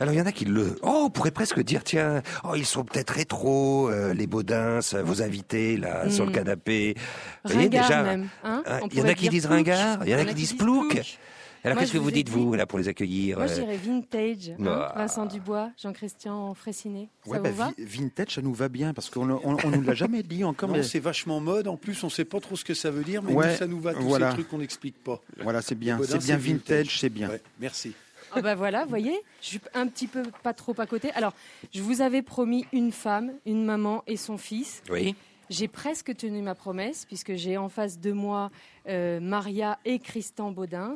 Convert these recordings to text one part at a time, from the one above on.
Alors il y en a qui on pourrait presque dire, tiens, ils sont peut-être rétro, les Baudins, vos invités là sur le canapé. Vous voyez, Ringard déjà, même. Hein, il y en a qui disent ringard, il y en a qui disent plouc. Alors Moi, qu'est-ce que vous dites vous là pour les accueillir? Moi je dirais vintage. Vincent Dubois, Jean-Christian Fraissinet. Ça vous va? Vintage, ça nous va bien parce qu'on nous l'a jamais dit encore. Non, c'est vachement mode. En plus, on sait pas trop ce que ça veut dire, mais nous, ça nous va. Tous ces trucs qu'on n'explique pas. Voilà, c'est bien. C'est bien vintage, c'est bien. Ouais, merci. Ah bah voilà, vous voyez, je suis un petit peu pas trop à côté. Alors, je vous avais promis une femme, une maman et son fils. Oui. J'ai presque tenu ma promesse puisque j'ai en face de moi Maria et Christian Baudins,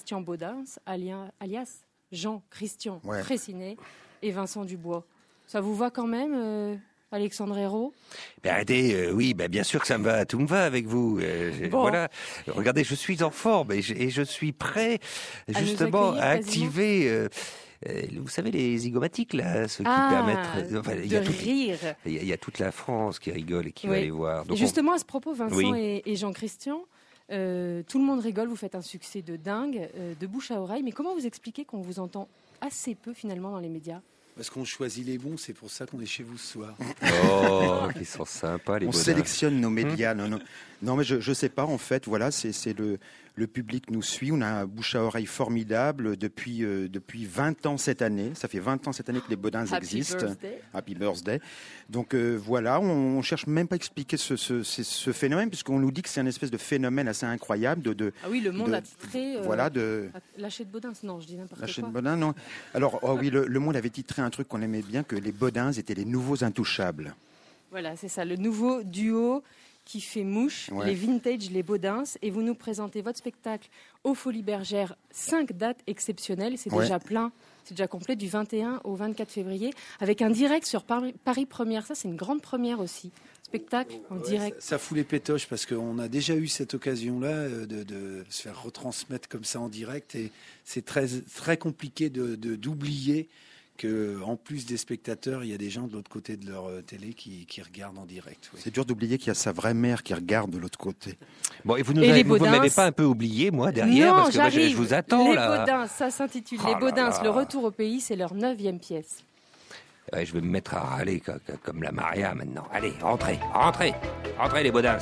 alias Jean-Christian Fraissinet et Vincent Dubois. Ça vous va quand même, Alexandre Hérault? Arrêtez, oui, bien sûr que ça me va, tout me va avec vous. Bon. Voilà, regardez, je suis en forme et je suis prêt justement à activer. Vous savez, les zygomatiques, là, ceux qui permettent... rire. Il y a toute la France qui rigole et qui va les voir. Donc justement, à ce propos, Vincent et Jean-Christian, tout le monde rigole, vous faites un succès de dingue, de bouche à oreille. Mais comment vous expliquez qu'on vous entend assez peu, finalement, dans les médias? Parce qu'on choisit les bons, c'est pour ça qu'on est chez vous ce soir. Oh, ils sont sympas, les On Baudins. sélectionne nos médias. Non, mais je sais pas, en fait, voilà, c'est le public nous suit. On a un bouche à oreille formidable depuis 20 ans cette année. Ça fait 20 ans cette année que les Baudins existent. Happy birthday. Donc voilà, on cherche même pas à expliquer ce phénomène, puisqu'on nous dit que c'est un espèce de phénomène assez incroyable. Ah oui, le monde a titré... Lâcher de Baudins, non, je dis n'importe quoi. Lâcher de Baudins, non. Alors, oui, le monde avait titré un truc qu'on aimait bien, que les Baudins étaient les nouveaux intouchables. Voilà, c'est ça, le nouveau duo qui fait mouche, les vintage, les Baudins, et vous nous présentez votre spectacle aux Folies Bergères, 5 dates exceptionnelles, c'est déjà plein, c'est déjà complet, du 21 au 24 février, avec un direct sur Paris Première, ça c'est une grande première aussi, spectacle en direct. Ça fout les pétoches, parce qu'on a déjà eu cette occasion-là de se faire retransmettre comme ça en direct, et c'est très, très compliqué d'oublier qu'en plus des spectateurs, il y a des gens de l'autre côté de leur télé qui regardent en direct. Oui. C'est dur d'oublier qu'il y a sa vraie mère qui regarde de l'autre côté. Bon, et vous m'avez pas un peu oublié, moi, derrière, non, parce que moi, je vous attends, les là. Baudins, ça s'intitule Les Baudins, le retour au pays, c'est leur 9e pièce. Ouais, je vais me mettre à râler comme la Maria, maintenant. Allez, rentrez les Baudins.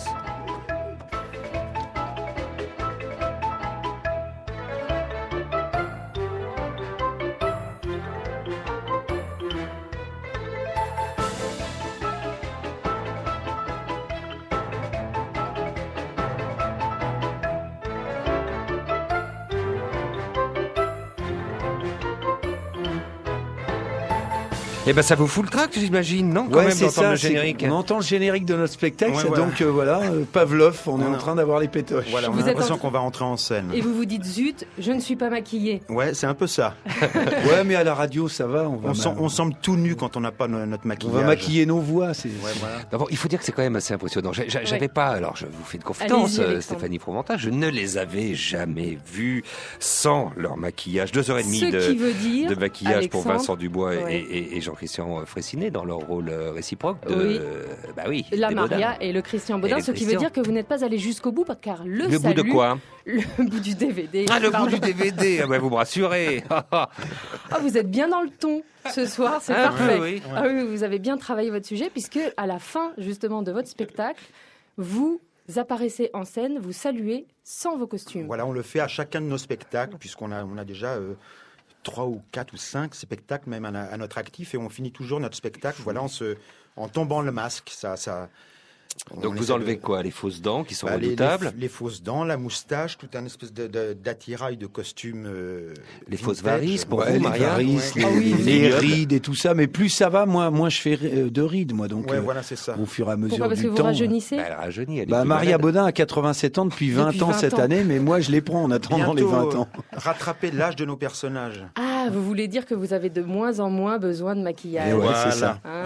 Eh ben ça vous fout le trac, j'imagine, non? Quand même d'entendre le générique. On entend le générique de notre spectacle, donc Pavlov, on est en train d'avoir les pétoches. Voilà, on a l'impression qu'on va rentrer en scène. Et vous vous dites, zut, je ne suis pas maquillée. Ouais, c'est un peu ça. Ouais, mais à la radio, ça va. On semble tout nu quand on n'a pas notre maquillage. On va maquiller nos voix. D'abord, il faut dire que c'est quand même assez impressionnant. J'avais pas, alors je vous fais une confidence, Stéphanie Fromentin, je ne les avais jamais vus sans leur maquillage. 2h30 de maquillage Alexandre, pour Vincent Dubois et Jean-Christian Fraissinet dans leur rôle réciproque la Maria et le Christian Baudin, ce qui veut dire que vous n'êtes pas allé jusqu'au bout, car le salut... bout de quoi? Le bout du DVD. Ah, le bout du DVD, vous me rassurez. Vous êtes bien dans le ton ce soir, c'est parfait. Oui. Oui, vous avez bien travaillé votre sujet, puisque à la fin justement de votre spectacle, vous apparaissez en scène, vous saluez sans vos costumes. Voilà, on le fait à chacun de nos spectacles, puisqu'on a déjà... 3 ou 4 ou 5 spectacles même à notre actif, et on finit toujours notre spectacle en tombant le masque. Donc vous enlevez quoi? Les fausses dents qui sont redoutables? Les fausses dents, la moustache, tout un espèce d'attirail de costume. Les fausses varices pour vous, Maria? Les rides et tout ça, mais plus ça va, moins je fais de rides, moi. Donc, voilà, c'est ça. Au fur et à mesure Pourquoi? Parce du que vous temps. rajeunissez? Elle rajeunit. Maria Baudin a 87 ans depuis 20 ans cette année, mais moi je les prends en attendant les 20 ans. Rattraper l'âge de nos personnages. Ah, vous voulez dire que vous avez de moins en moins besoin de maquillage. Ouais, c'est ça.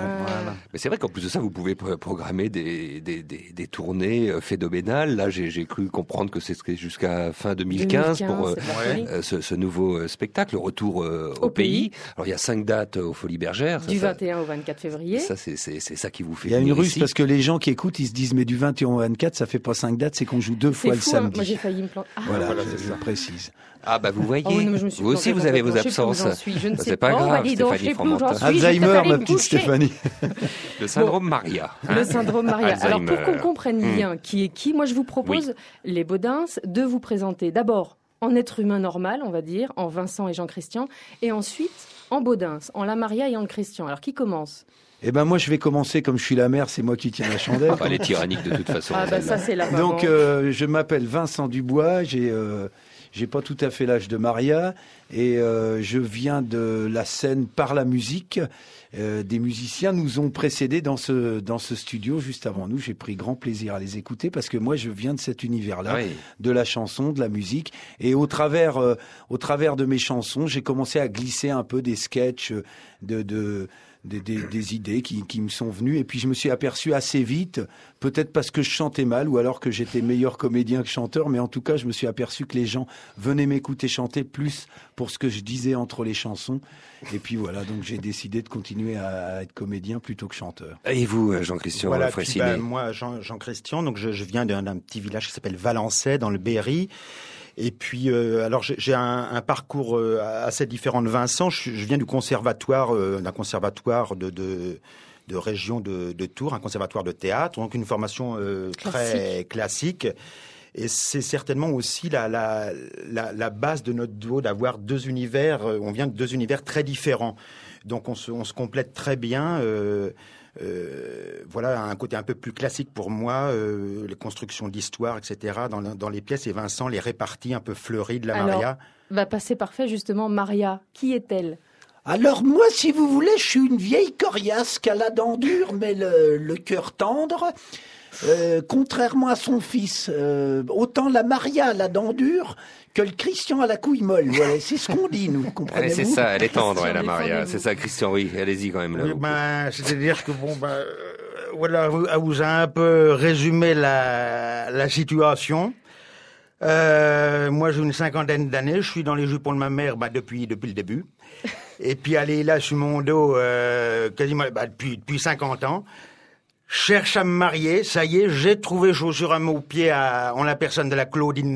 Voilà. Mais c'est vrai qu'en plus de ça, vous pouvez programmer des tournées phénoménales. Là, j'ai cru comprendre que c'est jusqu'à fin 2015 pour ce nouveau spectacle, le retour au pays. Alors, il y a 5 dates aux Folies Bergères. Du 21 au 24 février. Ça, c'est ça qui vous fait. Il y a une ruse ici. parce que les gens qui écoutent, ils se disent mais du 21 au 24, ça fait pas 5 dates, c'est qu'on joue 2 fois le samedi. Moi, j'ai failli me planter. Voilà, je précise. Ah bah vous voyez, vous aussi planté, vous avez vos absences. C'est pas grave, Stéphanie Fromentin. Alzheimer, ma petite Stéphanie. Le syndrome Maria. Le syndrome Maria. Alors pour qu'on comprenne bien qui est qui, moi je vous propose, les Baudins, de vous présenter d'abord en être humain normal, on va dire, en Vincent et Jean-Christian, et ensuite en Baudins, en la Maria et en le Christian. Alors qui commence ? Eh ben moi je vais commencer comme je suis la mère, c'est moi qui tiens la chandelle. Elle est tyrannique de toute façon. Ah bah ça c'est la maman. Donc je m'appelle Vincent Dubois, j'ai pas tout à fait l'âge de Maria et je viens de la scène par la musique. Des musiciens nous ont précédés dans ce studio juste avant nous. J'ai pris grand plaisir à les écouter parce que moi je viens de cet univers-là, de la chanson, de la musique, et au travers de mes chansons, j'ai commencé à glisser un peu des sketchs des idées qui me sont venues, et puis je me suis aperçu assez vite, peut-être parce que je chantais mal ou alors que j'étais meilleur comédien que chanteur, mais en tout cas je me suis aperçu que les gens venaient m'écouter chanter plus pour ce que je disais entre les chansons, et puis voilà, donc j'ai décidé de continuer à être comédien plutôt que chanteur. Et vous, Jean-Christian Fraissinet? Moi, Jean-Christian, donc je viens d'un petit village qui s'appelle Valençay dans le Berry. Et puis, alors j'ai un parcours assez différent de Vincent. Je viens du conservatoire, d'un conservatoire de région de Tours, un conservatoire de théâtre, donc une formation très classique. Et c'est certainement aussi la base de notre duo d'avoir 2 univers. On vient de 2 univers très différents, donc on se complète très bien. Voilà, un côté un peu plus classique pour moi, les constructions d'histoire, etc. dans les pièces, et Vincent les réparties un peu fleuries de la Maria. C'est parfait justement. Maria, qui est-elle ? Alors moi, si vous voulez, je suis une vieille coriace qui a la dent dure, mais le cœur tendre. Contrairement à son fils, autant la Maria a la dent dure que le Christian a la couille molle. Voilà, c'est ce qu'on dit, nous, comprenez-vous ? C'est ça, elle est tendre, la Maria. C'est ça, Christian, oui, allez-y quand même. Là, oui, c'est-à-dire que voilà, vous a un peu résumé la situation. Moi, j'ai une 50aine d'années, je suis dans les jupons de ma mère depuis le début. Et puis, elle est là sur mon dos quasiment depuis 50 ans. Cherche à me marier, ça y est, j'ai trouvé chaussure à mon pied en la personne de la Claudine,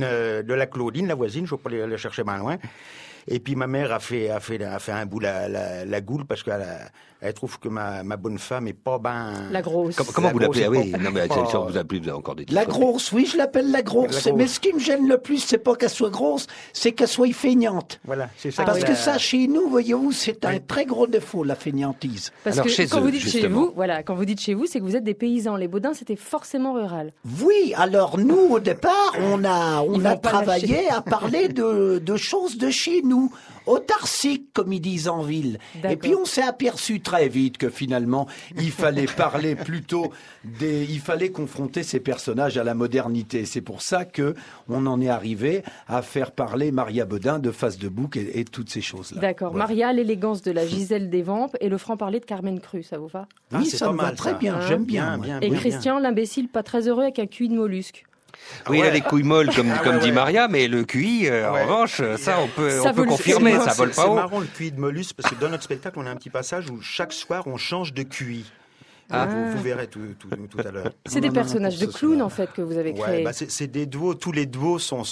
la voisine, je ne vais pas la chercher mal loin. Et puis ma mère a fait un bout la goule parce qu'elle trouve que ma bonne femme est pas la grosse. Comment vous l'appelez? Ah oui, non mais vous appelez, vous avez encore des la grosse, oui, je l'appelle la grosse. Mais ce qui me gêne le plus, c'est pas qu'elle soit grosse, c'est qu'elle soit feignante. Voilà, c'est ça. Parce que ça, chez nous, voyez-vous, c'est un très gros défaut, la feignantise. Parce que quand vous dites chez vous, quand vous dites chez vous, c'est que vous êtes des paysans. Les Baudins, c'était forcément rural. Oui, alors nous, au départ, on a travaillé à parler de choses de chez nous. Autarcique, comme ils disent en ville. D'accord. Et puis on s'est aperçu très vite que finalement, il fallait parler plutôt il fallait confronter ces personnages à la modernité. C'est pour ça que on en est arrivé à faire parler Maria Baudin de Face de Bouc et toutes ces choses-là. D'accord. Voilà. Maria, l'élégance de la Gisèle des Vampes et le franc-parler de Carmen Cru, ça vous va? Oui, ça me va très bien, j'aime bien. Et Christian, l'imbécile, pas très heureux avec un QI de mollusque. Oui, il a les couilles molles, comme dit Maria, mais le QI, en revanche, ça, on peut confirmer, ça vole pas haut. C'est marrant, le QI de mollusque, parce que dans notre spectacle, on a un petit passage où chaque soir, on change de QI. Vous verrez tout à l'heure. C'est des personnages de clowns, en fait, que vous avez créés. C'est des duos, tous les duos sont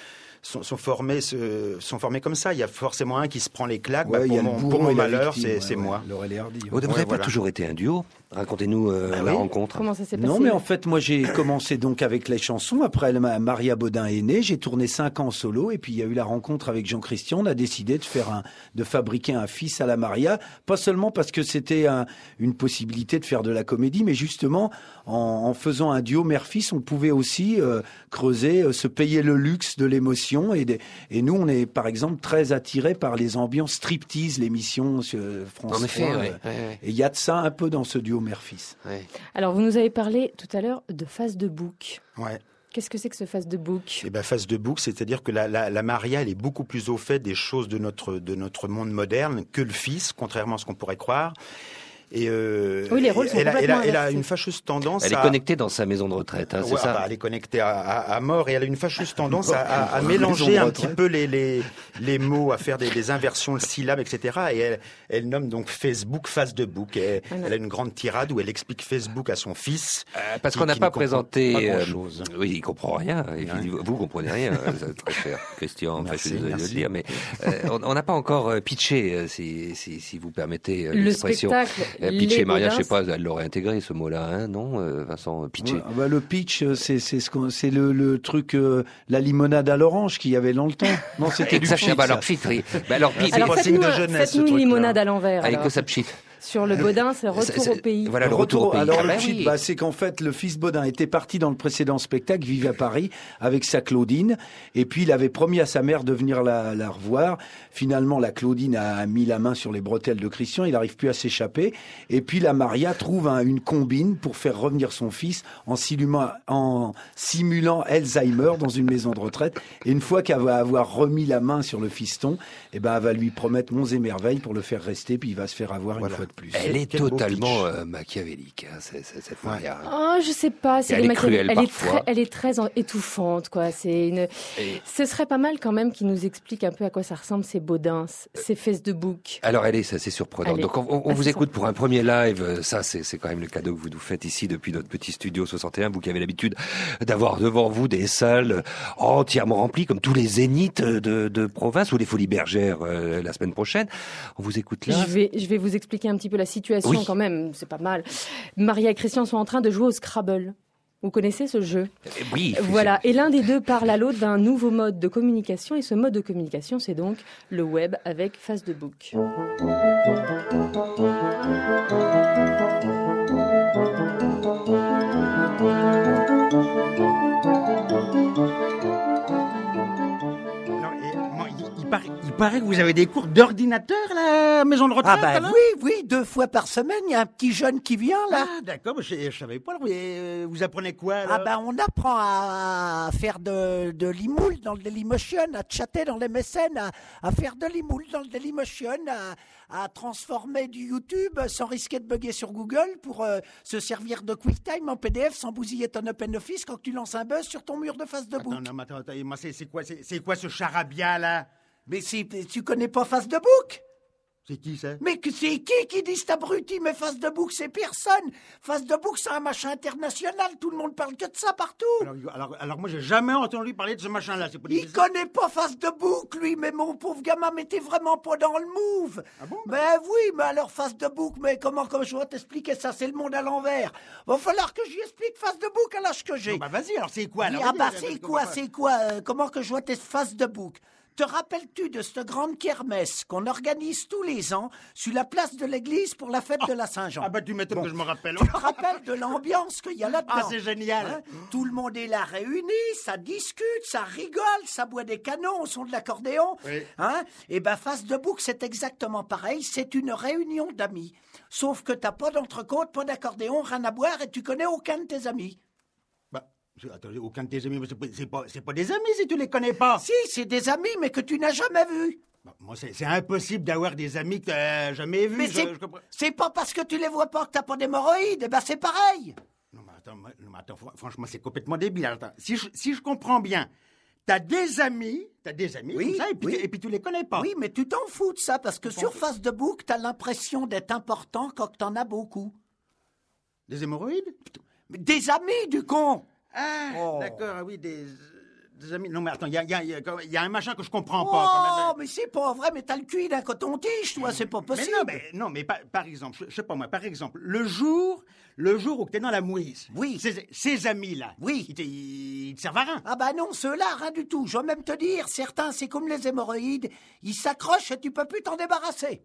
formés comme ça. Il y a forcément un qui se prend les claques. Pour mon malheur, c'est moi. Laurel et Hardy. Vous n'avez pas toujours été un duo? Racontez-nous la rencontre. Comment ça s'est passé? Non, mais en fait, moi, j'ai commencé donc avec les chansons. Après, Maria Baudin est née. J'ai tourné 5 ans en solo. Et puis, il y a eu la rencontre avec Jean-Christian. On a décidé de fabriquer un fils à la Maria. Pas seulement parce que c'était une possibilité de faire de la comédie, mais justement, en faisant un duo mère-fils, on pouvait aussi creuser, se payer le luxe de l'émotion. Et nous, on est, par exemple, très attirés par les ambiances striptease, l'émission France 3. En effet, Et il y a de ça un peu dans ce duo mère-fils. Ouais. Alors, vous nous avez parlé tout à l'heure de Face de Bouc. Ouais. Qu'est-ce que c'est que ce Face de Bouc? Face de Bouc, c'est-à-dire que la Maria, elle est beaucoup plus au fait des choses de notre monde moderne que le fils, contrairement à ce qu'on pourrait croire. Et oui, les rôles sont elle a une fâcheuse tendance. Elle est connectée dans sa maison de retraite, c'est ça. Elle est connectée à mort et elle a une fâcheuse tendance à mélanger un petit peu les mots, à faire des inversions de syllabes, etc. Et elle nomme donc Facebook face de book. Elle a une grande tirade où elle explique Facebook à son fils. Parce qu'on n'a pas présenté. Pas grand-chose. Oui, il comprend rien. Vous comprenez rien, très cher Christian. Je suis désolé de le dire, mais on n'a pas encore pitché, si vous permettez l'expression. Le spectacle. Pitcher, Maria, je sais pas, elle l'aurait intégré ce mot-là, hein, non, Vincent, pitcher. Le pitch, c'est le truc, la limonade à l'orange qu'il y avait dans le temps. Non, c'était du pitch. Alors, faites-nous une limonade à l'envers. Avec que ça pchit. Sur le Baudin, c'est retour au pays. Voilà, le retour au pays. Alors, le pchit, c'est qu'en fait, le fils Baudin était parti dans le précédent spectacle, Vive à Paris, avec sa Claudine. Et puis, il avait promis à sa mère de venir la revoir. Finalement, la Claudine a mis la main sur les bretelles de Christian. Il n'arrive plus à s'échapper. Et puis, la Maria trouve une combine pour faire revenir son fils en simulant Alzheimer dans une maison de retraite. Et une fois qu'elle va avoir remis la main sur le fiston, elle va lui promettre monts et merveilles pour le faire rester. Puis, il va se faire avoir une fois de plus. Elle est totalement machiavélique, cette Maria. Oh, je sais pas. Elle est cruelle parfois. Elle est très étouffante, quoi. Ce serait pas mal quand même qu'il nous explique un peu à quoi ça ressemble ces Baudins, ces fesses de bouc. Alors c'est assez surprenant. Donc on vous écoute pour un premier live. Ça, c'est quand même le cadeau que vous nous faites ici depuis notre petit studio 61. Vous qui avez l'habitude d'avoir devant vous des salles entièrement remplies, comme tous les zéniths de province ou les Folies Bergères la semaine prochaine. On vous écoute là. Je vais vous expliquer un petit peu la situation quand même. C'est pas mal. Maria et Christian sont en train de jouer au Scrabble. Vous connaissez ce jeu ? Oui. Voilà. Et l'un des deux parle à l'autre d'un nouveau mode de communication. Et ce mode de communication, c'est donc le web avec Facebook. Il paraît que vous avez des cours d'ordinateur à la maison de retraite. Ah oui, 2 fois par semaine, il y a un petit jeune qui vient là. Ah d'accord, je savais pas. Vous apprenez quoi là? On apprend à faire de l'imoule dans le Dailymotion, à chatter dans les MSN, à faire de l'imoule dans le Dailymotion, à transformer du YouTube sans risquer de bugger sur Google pour se servir de QuickTime en PDF sans bousiller ton OpenOffice quand tu lances un buzz sur ton mur de Facebook. Attends, c'est quoi ce charabia là? Mais tu connais pas Facebook? C'est qui ça? Mais c'est qui dit cet abruti? Mais Facebook, c'est personne. Facebook, c'est un machin international. Tout le monde parle que de ça partout. Alors moi, j'ai jamais entendu parler de ce machin-là. Il connaît pas Facebook, lui. Mais mon pauvre gamin, mais t'es vraiment pas dans le move. Ah bon? Ben oui, mais alors Facebook, mais comment je vais t'expliquer ça? C'est le monde à l'envers. Va falloir que j'y explique Facebook à l'âge que j'ai. Vas-y, alors c'est quoi? C'est quoi? Comment que je vois tes Facebook? Te rappelles-tu de cette grande kermesse qu'on organise tous les ans sur la place de l'église pour la fête de la Saint-Jean? Ah tu m'étonnes que je me rappelle. Tu te rappelles de l'ambiance qu'il y a là-dedans? Ah, c'est génial. Tout le monde est là réuni, ça discute, ça rigole, ça boit des canons au son de l'accordéon. Oui. Et Facebook, c'est exactement pareil, c'est une réunion d'amis. Sauf que t'as pas d'entrecôte, pas d'accordéon, rien à boire et tu connais aucun de tes amis. Attendez, aucun de tes amis, c'est pas des amis si tu les connais pas. Si, c'est des amis, mais que tu n'as jamais vus. Moi, c'est impossible d'avoir des amis que t'as jamais vus. Mais c'est pas parce que tu les vois pas que t'as pas d'hémorroïdes, c'est pareil. Non, mais attends, franchement, c'est complètement débile. Attends, si je comprends bien, t'as des amis oui, comme ça, et puis tu les connais pas. Oui, mais tu t'en fous de ça, parce que sur Facebook, t'as l'impression d'être important quand t'en as beaucoup. Des hémorroïdes? Des amis, du con. Ah, d'accord, oui, des amis. Non, mais attends, il y a un machin que je comprends pas. Oh, mais c'est pas vrai, mais t'as le cul d'un coton-tige, toi, c'est pas possible. Mais par exemple, je sais pas moi, par exemple, le jour où t'es dans la mouise. Oui. Ces amis-là. Oui. Ils te servent à rien. Ah non, ceux-là, rien du tout. Je vais même te dire, certains, c'est comme les hémorroïdes, ils s'accrochent et tu peux plus t'en débarrasser.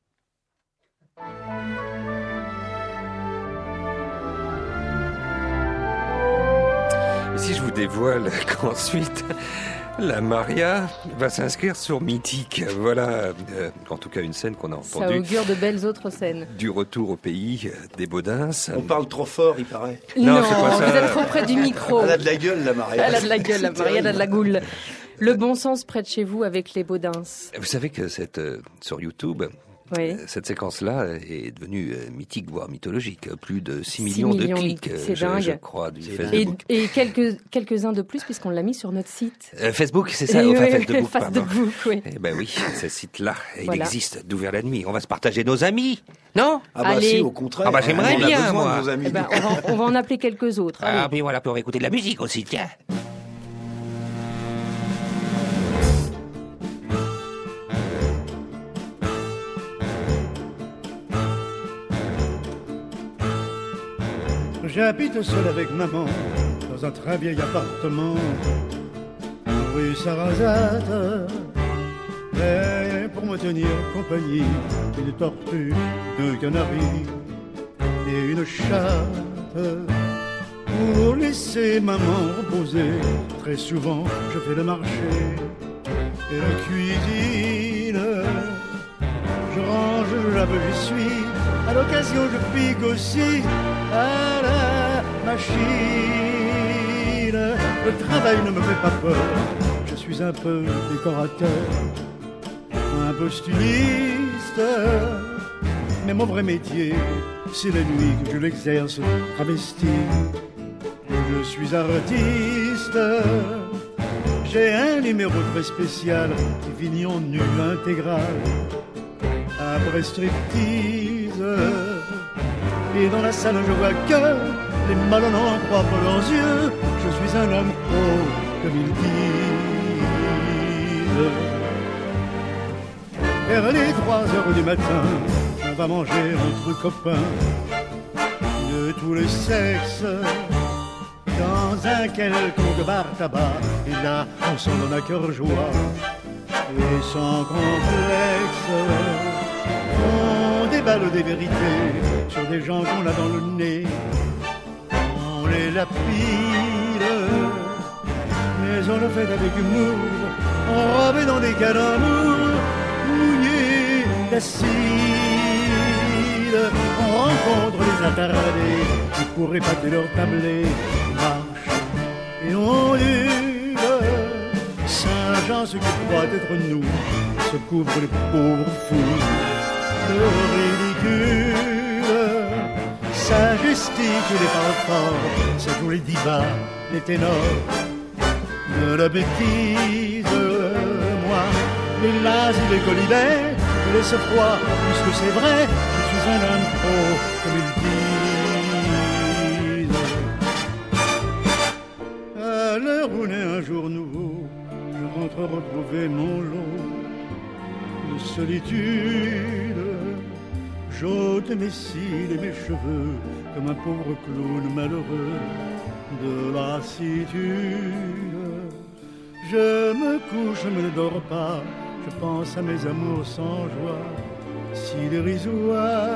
Si je vous dévoile qu'ensuite, la Maria va s'inscrire sur Mythique. Voilà, en tout cas une scène qu'on a entendue. Ça augure de belles autres scènes. Du retour au pays des Baudins. On parle trop fort, il paraît. Non, c'est pas ça. Vous êtes trop près du micro. Elle a de la gueule, la Maria. Elle a de la gueule, la Maria, elle a de la goule. Le bon sens près de chez vous avec les Baudins. Vous savez que sur YouTube, Oui. Cette séquence-là est devenue mythique, voire mythologique. Plus de 6 millions de clics, je crois, du Facebook. Et quelques-uns de plus, puisqu'on l'a mis sur notre site. Facebook, c'est ça, Facebook, oui. Eh ben oui, ce site-là, il existe d'ouvert la nuit. On va se partager nos amis, non? Si, au contraire. J'aimerais bien, moi. De vos amis. On va en appeler quelques autres. Puis voilà, pour écouter de la musique aussi, tiens. J'habite seul avec maman dans un très vieil appartement rue Sarrazate. Et pour me tenir compagnie, une tortue, 2 canaris et une chatte. Pour laisser maman reposer, très souvent je fais le marché et la cuisine. Je range, je lave, j'essuie. À l'occasion, je pique aussi à la machine. Le travail ne me fait pas peur. Je suis un peu décorateur, un peu styliste. Mais mon vrai métier, c'est la nuit que je l'exerce travesti. Je suis artiste. J'ai un numéro très spécial qui finit en nul intégral. Après striptease. Et dans la salle je vois que les malhonnants croient pas leurs yeux. Je suis un homme comme ils disent. Vers les 3h du matin, on va manger entre copains de tous les sexes dans un quelconque bar tabac. Et là on s'en donne à cœur joie et sans complexe. On déballe des vérités sur des gens qu'on a dans le nez. On les lapide, mais on le fait avec humour, enrobé dans des calembours, mouillés d'acide. On rencontre les attardés qui pourraient épater leur tablé, marche et on hurle. Saint-Jean, ceux qui croient être nous, se couvrent les pauvres fous. Le ridicule, ça gesticule les parfums, ça joue les divas, les ténors, de la bêtise. Moi, les lazes, les colibets, je laisse froid, puisque c'est vrai, je suis un homme comme ils disent. À l'heure où naît un jour nouveau, je rentre retrouver mon lot de solitude. J'ôte mes cils et mes cheveux comme un pauvre clown malheureux de lassitude. Je me couche, je ne dors pas, je pense à mes amours sans joie, si dérisoire.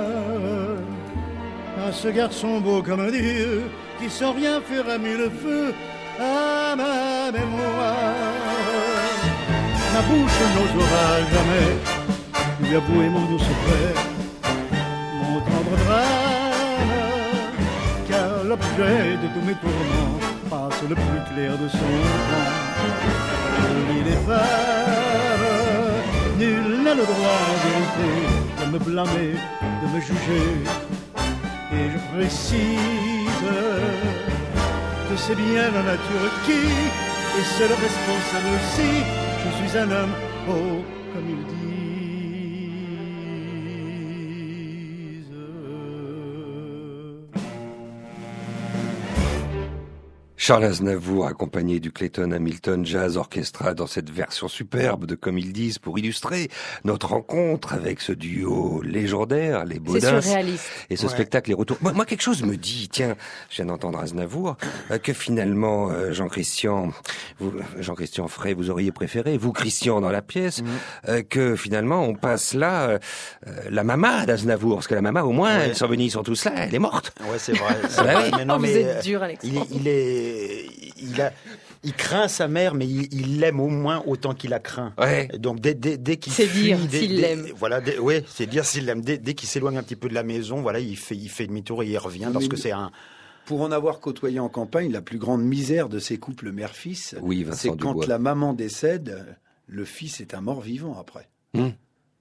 À ce garçon beau comme un dieu, qui sans rien faire a mis le feu à ma mémoire. Ma bouche n'osera jamais lui avouer mon doux secret, mon tendre drame, car l'objet de tous mes tourments passe le plus clair de son temps. Je lis les femmes, nul n'a le droit en vérité de me blâmer, de me juger, et je précise que c'est bien la nature qui est seule responsable aussi. Je suis un homme comme ils disent. Charles Aznavour, accompagné du Clayton Hamilton Jazz Orchestra dans cette version superbe de Comme ils disent, pour illustrer notre rencontre avec ce duo légendaire, les Baudins. C'est surréaliste. Et ce spectacle est retour. Moi, quelque chose me dit, tiens, je viens d'entendre Aznavour, que finalement, Jean-Christian Frey, vous auriez préféré, vous, Christian, dans la pièce, que finalement, on passe là, la maman d'Aznavour, parce que la maman, au moins, elles sont venues, ils sont tous là, elle est morte. Ouais, c'est vrai. Mais non, vous êtes dur, Alexandre. Il craint sa mère, mais il l'aime au moins autant qu'il la craint. Ouais. Donc dès qu'il c'est fuit, dire s'il l'aime. Voilà, c'est dire s'il l'aime. Dès qu'il s'éloigne un petit peu de la maison, voilà, il fait demi-tour et il revient parce que c'est un. Pour en avoir côtoyé en campagne, la plus grande misère de ces couples mère-fils, oui, c'est quand la maman décède, le fils est un mort-vivant après.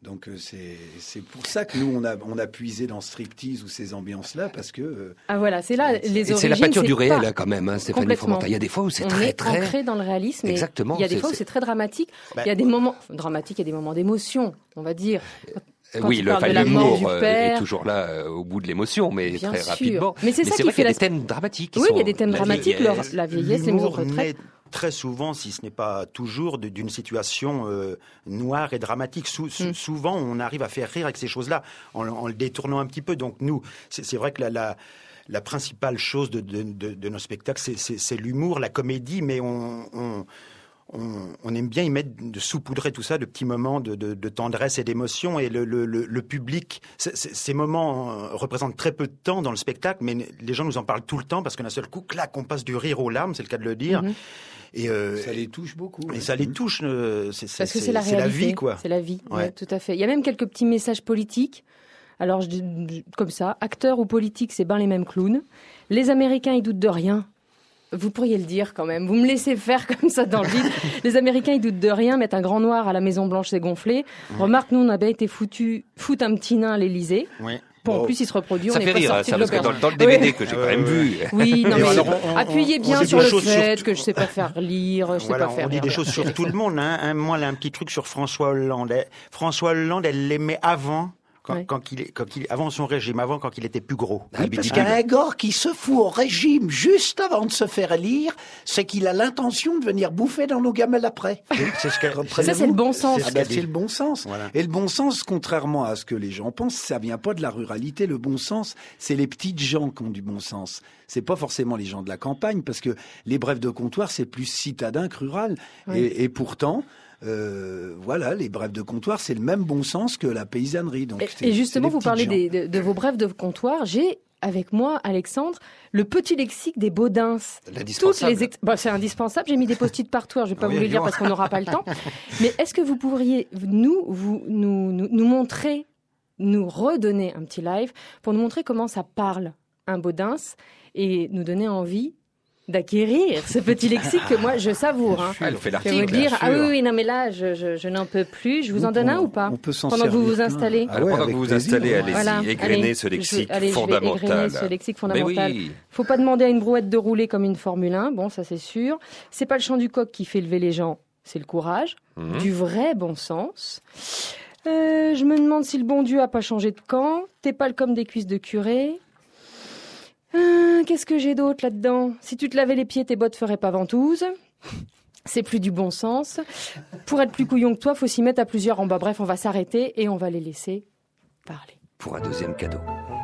Donc c'est pour ça que nous on a puisé dans striptease ou ces ambiances-là parce que voilà, c'est là les origines. C'est la pâture du réel quand même, hein, Stéphanie Fromentin. Il y a des fois où c'est très ancré dans le réalisme. Exactement. Il y a des fois où c'est très dramatique. Il y a des moments dramatiques, il y a des moments d'émotion, on va dire. L'humour est toujours là au bout de l'émotion, mais bien très rapidement. Mais c'est ça qui fait des thèmes dramatiques. Oui, il y a des thèmes dramatiques, la vieillesse, les maisons de retraite. Très souvent, si ce n'est pas toujours, d'une situation noire et dramatique. Souvent, on arrive à faire rire avec ces choses-là en le détournant un petit peu. Donc nous, c'est vrai que la principale chose de nos spectacles, c'est l'humour, la comédie, mais on aime bien y mettre, de saupoudrer tout ça de petits moments de tendresse et d'émotion. Et le public, ces moments représentent très peu de temps dans le spectacle, mais les gens nous en parlent tout le temps parce qu'un seul coup, clac, on passe du rire aux larmes, c'est le cas de le dire. Et ça les touche beaucoup. Et ça les touche. Parce que c'est la réalité. C'est la vie, quoi. C'est la vie, ouais, tout à fait. Il y a même quelques petits messages politiques. Alors, comme ça, acteurs ou politiques, c'est ben les mêmes clowns. Les Américains, ils doutent de rien. Vous pourriez le dire quand même. Vous me laissez faire comme ça dans le vide. Les Américains, ils doutent de rien, mettent un grand noir à la Maison Blanche, c'est gonflé. Remarque, nous, on a bien été foutre un petit nain à l'Élysée. Oui. Bon, en plus, il se reproduit. Ça fait rire, ça, parce que dans le DVD que j'ai quand même vu. Oui, non, mais appuyez bien sur le fait que je sais pas faire lire, je sais pas faire. On dit des choses sur tout le monde, hein. Moi, là, un petit truc sur François Hollande. François Hollande, elle l'aimait avant. Avant son régime, quand il était plus gros. Oui, parce qu'un gars qui se fout au régime juste avant de se faire élire, c'est qu'il a l'intention de venir bouffer dans nos gamelles après. Ça, c'est le bon sens. C'est le bon sens. Voilà. Et le bon sens, contrairement à ce que les gens pensent, ça vient pas de la ruralité. Le bon sens, c'est les petites gens qui ont du bon sens. C'est pas forcément les gens de la campagne, parce que les brefs de comptoir, c'est plus citadin que rural. Oui. Et pourtant... les brefs de comptoir, c'est le même bon sens que la paysannerie. Donc et justement, vous parlez de vos brefs de comptoir. J'ai avec moi, Alexandre, le petit lexique des Baudins. L'indispensable. C'est indispensable. J'ai mis des post-it partout. Je ne vais pas vous les lire parce qu'on n'aura pas le temps. Mais est-ce que vous pourriez nous montrer, nous redonner un petit live pour nous montrer comment ça parle un Baudins et nous donner envie d'acquérir ce petit lexique que moi je savoure. Hein. Elle fait l'article. Je vais vous dire, oui, non mais là je n'en peux plus. Je vous en donne un ou pas? On peut s'en pendant que vous vous installez. Alors, pendant que vous vous installez, allez-y, égrenez ce lexique fondamental. Ce lexique fondamental. Faut pas demander à une brouette de rouler comme une Formule 1, bon ça c'est sûr. C'est pas le chant du coq qui fait lever les gens, c'est le courage, du vrai bon sens. Je me demande si le bon Dieu a pas changé de camp. T'es pâle comme des cuisses de curé. Qu'est-ce que j'ai d'autre là-dedans? Si tu te lavais les pieds, tes bottes feraient pas ventouse. C'est plus du bon sens. Pour être plus couillon que toi, faut s'y mettre à plusieurs en bas. Bref, on va s'arrêter et on va les laisser parler. Pour un deuxième cadeau.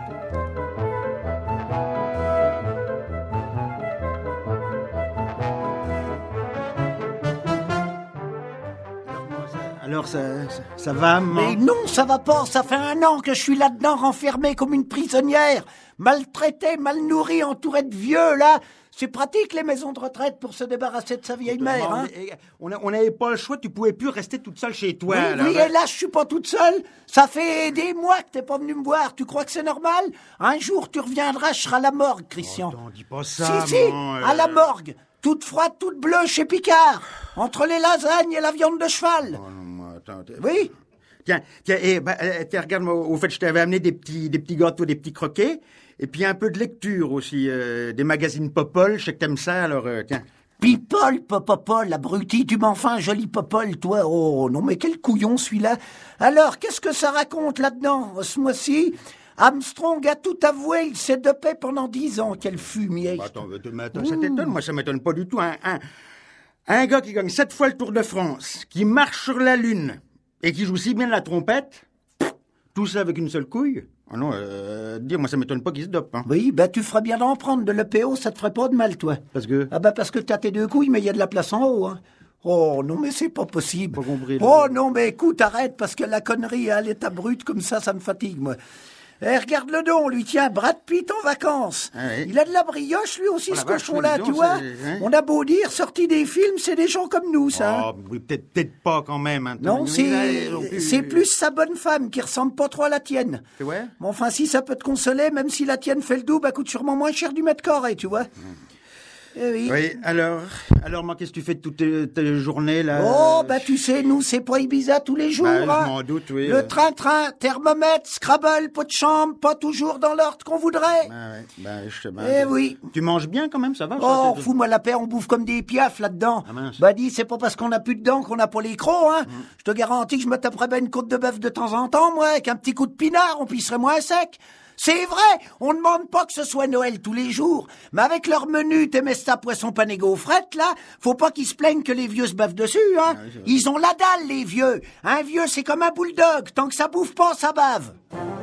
Alors ça va, maman? Mais non, ça va pas. Ça fait 1 an que je suis là-dedans, renfermée comme une prisonnière. Maltraitée, mal nourrie, entourée de vieux, là. C'est pratique, les maisons de retraite, pour se débarrasser de sa vieille mère, hein. On n'avait pas le choix, tu pouvais plus rester toute seule chez toi. Oui, et là, je suis pas toute seule. Ça fait des mois que t'es pas venu me voir. Tu crois que c'est normal? Un jour, tu reviendras, je serai à la morgue, Christian. Oh, dis pas ça, Si, à la morgue. Toute froide, toute bleue, chez Picard. Entre les lasagnes et la viande de cheval. Oh, non, attends. Oui. Tiens, regarde-moi, au fait, je t'avais amené des petits gâteaux, des petits croquets, et puis un peu de lecture aussi, des magazines Popol, je sais que t'aimes ça, alors tiens. People, Popol, abruti, tu m'en fais un joli Popol, toi. Oh, non, mais quel couillon, celui-là. Alors, qu'est-ce que ça raconte là-dedans, ce mois-ci? Armstrong a tout avoué, il s'est dopé pendant 10 ans, quel fumier. Attends, ça t'étonne? Moi, ça m'étonne pas du tout. Un gars qui gagne 7 fois le Tour de France, qui marche sur la Lune, et qui joue si bien la trompette, tout ça avec une seule couille. Ah non, moi ça m'étonne pas qu'il se dope. Hein. Oui, tu feras bien d'en prendre de l'EPO, ça te ferait pas de mal, toi. Parce que? Parce que t'as tes 2 couilles, mais il y a de la place en haut, hein. Oh non, mais c'est pas possible. Pas compris, oh non, mais écoute, arrête, parce que la connerie à l'état brut comme ça me fatigue, moi. Regarde le don, lui, tiens, Brad Pitt en vacances. Ah oui. Il a de la brioche, lui aussi, ce cochon-là, tu vois. On a beau dire, sorti des films, c'est des gens comme nous, ça. Oh, oui, peut-être pas quand même. Hein, non, c'est plus sa bonne femme qui ressemble pas trop à la tienne. C'est vrai? Mais enfin, si ça peut te consoler, même si la tienne fait le double, elle coûte sûrement moins cher du mètre carré, tu vois. Oui, alors moi, qu'est-ce que tu fais de toutes tes journées, là? Oh, tu sais, nous, c'est pas Ibiza tous les jours, Je m'en doute, oui. Le train-train, thermomètre, Scrabble, pot de chambre, pas toujours dans l'ordre qu'on voudrait. Oui. Tu manges bien, quand même, ça va? Oh, fous-moi la paix, on bouffe comme des piafs, là-dedans. Dis, c'est pas parce qu'on a plus de dents qu'on a pas les crocs, hein. Je te garantis que je me taperais bien une côte de bœuf de temps en temps, moi, avec un petit coup de pinard, on pisserait moins sec. C'est vrai, on ne demande pas que ce soit Noël tous les jours, mais avec leur menu Temesta poisson pané gaufrette, là, faut pas qu'ils se plaignent que les vieux se bavent dessus, hein. Ils ont la dalle, les vieux. Un vieux, c'est comme un bulldog, tant que ça bouffe pas, ça bave.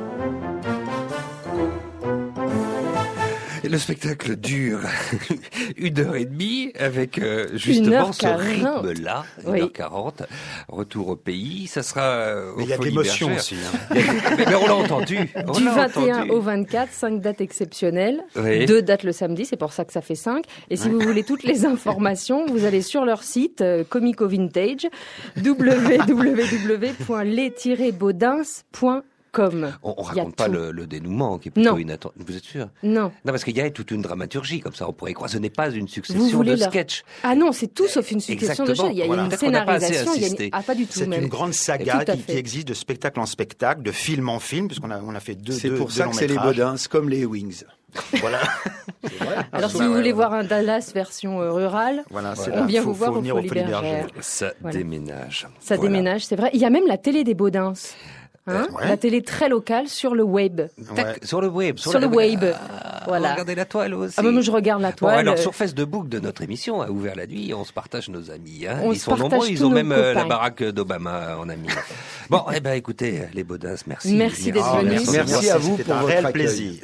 Et le spectacle dure 1h30 avec justement ce rythme-là, 1h40, retour au pays. Ça sera mais il y a de l'émotion aussi. Hein. Mais on l'a entendu. Du 21 au 24, 5 dates exceptionnelles. 2 dates le samedi, c'est pour ça que ça fait 5. Et si vous voulez toutes les informations, vous allez sur leur site Comico Vintage, www.les-baudins.com. On raconte pas le dénouement qui est plutôt inattendu. Vous êtes sûr? Non, parce qu'il y a toute une dramaturgie comme ça. On pourrait croire. Ce n'est pas une succession de sketchs. Ah non, c'est tout sauf une succession de sketchs. Il y a une scénarisation. Pas du tout. C'est une grande saga qui existe de spectacle en spectacle, de film en film, puisqu'on a fait deux. C'est pour ça que c'est les Baudins, comme les Wings. Voilà. Alors si vous voulez voir un Dallas version rurale, on vient vous voir au Folies Bergère. Ça déménage. Ça déménage, c'est vrai. Il y a même la télé des Baudins. La télé très locale sur le web. Sur le web. Sur le web. Voilà. Regardez la toile aussi. Moi, je regarde la toile. Alors, sur Facebook de notre émission, à Ouvert la nuit, on se partage nos amis. Ils sont nombreux. Ils ont même la baraque d'Obama en amis. Bon, écoutez, les Baudins, merci. Merci d'être venus. Merci à vous pour votre réel plaisir.